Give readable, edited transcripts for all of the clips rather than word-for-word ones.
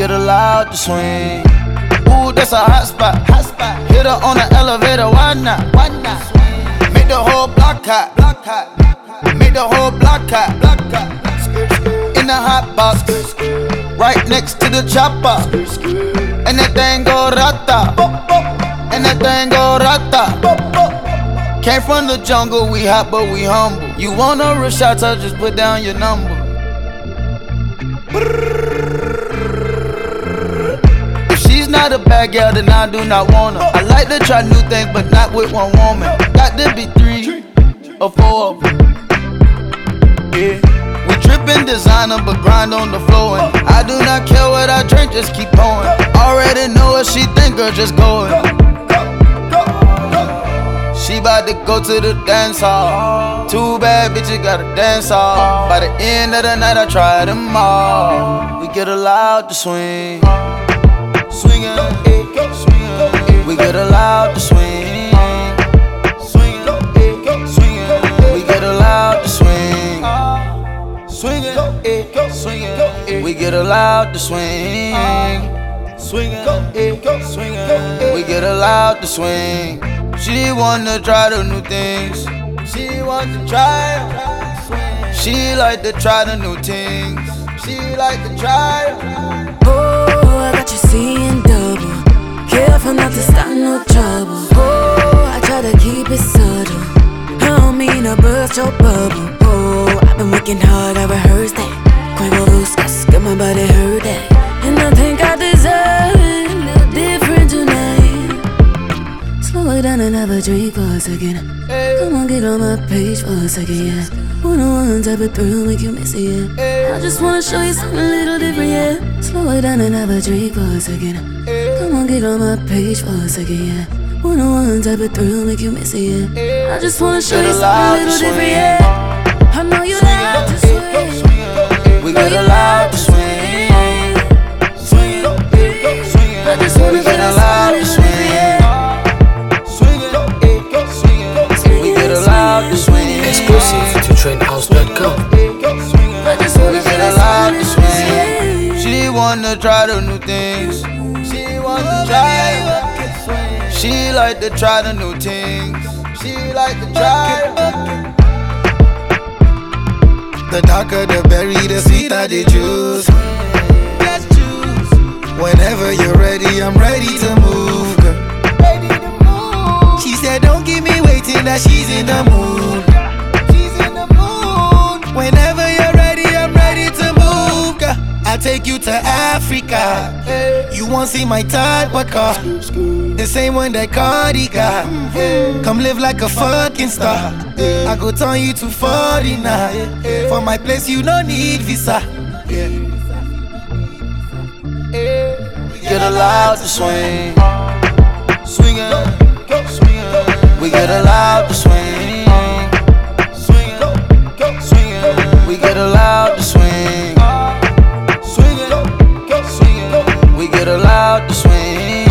get allowed to swing. Ooh, that's a hot spot. Hit her on the elevator, why not? Make the whole block hot. Make the whole block hot. In the hot box, right next to the chopper. And that thing go rata. And that thing go rata. Came from the jungle, we hot but we humble. You want a real shot, so just put down your number. If she's not a bad girl, then I do not want her. I like to try new things, but not with one woman. Got to be 3 or 4 of them. Yeah. We trippin' designer, but grind on the floor. And I do not care what I drink, just keep pouring. Already know what she think, girl, just go in. She bout to go to the dance hall. Too bad, bitch, you gotta dance hall. By the end of the night, I try them all. We get allowed to swing. Swingin', we get allowed to swing. Swingin', we get allowed to swing. Swingin', we get allowed to swing. Swingin', we get allowed to swing. She wanna try the new things. She wants to try. She like to try the new things. She like to try. Oh, I got you seeing double. Careful not to start no trouble. Oh, I try to keep it subtle. I don't mean to burst your bubble. Oh, I've been working hard, I rehearsed that. Quavo Buscas, got my body hurt that. And I think I deserve it a little different tonight. Slow it down and have a drink for a second. Come on, get on my page for a second, yeah. One-on-one type of thrill make you miss it, yeah. I just wanna show you something a little different, yeah. Slow it down and have a drink for a second. Come on, get on my page for a second, yeah. One-on-one type of thrill make you miss it, yeah. I just wanna show you something a little different, yeah. I know you like to swing. We get allowed to swing. I just wanna get allowed to swing. Exclusive to TrendHouse.com. I just wanna get allowed to swing. She wanna try the new things. She wanna try. She like to try the new things. She like to try. The darker the berry, the sweeter the juice. Whenever you're ready, I'm ready to move, girl. She said, don't keep me waiting, that she's in the mood. Whenever you're ready, I'm ready to move, girl. I'll take you to Africa. You won't see my type of car, the same one that Cardi got. Come live like a fucking star. I go turn you to 49. For my place, you don't need visa. Get allowed to swing. Swingin', we get allowed to swing. Swingin', we get allowed to swing. Swingin', we get allowed to swing.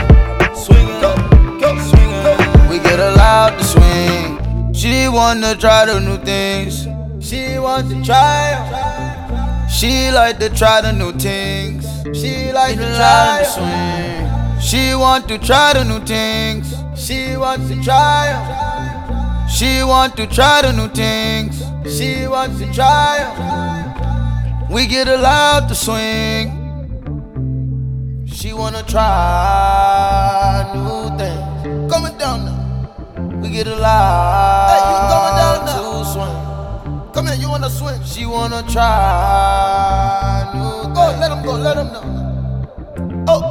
Swingin', we get allowed to swing. She wanna try the new things. She wants to try. She like to try the new things. She like to try to swing. She want to try the new things. She wants to try. She want to try the new things. She wants to try. We get allowed to swing. She wanna try new things. Coming down now. We get allowed. Hey, you going down now? To swing. Come here, you wanna swing? She wanna try new things. Oh, let him go, let him know. Oh.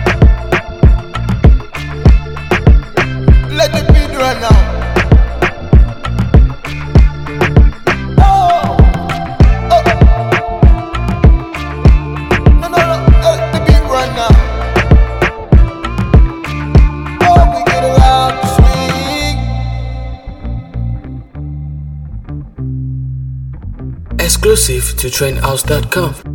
Let the beat run now. Oh. Oh. No, no, no. Let the beat run now. Oh, we get allowed to swing. Exclusive to TrendHouse.com.